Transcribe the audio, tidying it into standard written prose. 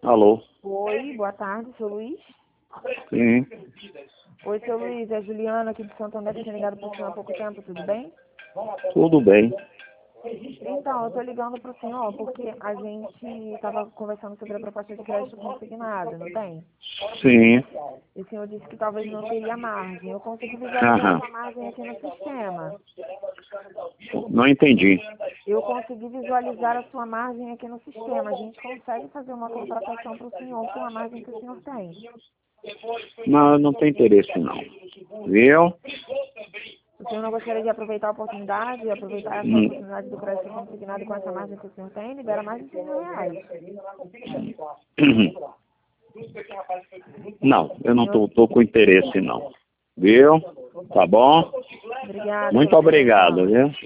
Alô? Oi, boa tarde, seu Luiz. Sim. Oi, seu Luiz, é a Juliana aqui de Santo André, que tinha ligado para o senhor há pouco tempo, tudo bem? Tudo bem. Então, eu estou ligando para o senhor porque a gente estava conversando sobre a proposta de crédito consignado, não tem? Sim. E o senhor disse que talvez não teria margem. Eu consigo visualizar a Aham. sua margem aqui no sistema. Não entendi. Eu consegui visualizar a sua margem aqui no sistema. A gente consegue fazer uma contratação para o senhor com a margem que o senhor tem. Não, eu não tenho interesse não. Viu? O senhor não gostaria de aproveitar a oportunidade, aproveitar essa Hum. oportunidade do crédito consignado com essa margem que o senhor tem, libera mais de 100 mil reais. Não, eu não tô com interesse não. Viu? Tá bom? Obrigada. Muito obrigado, viu?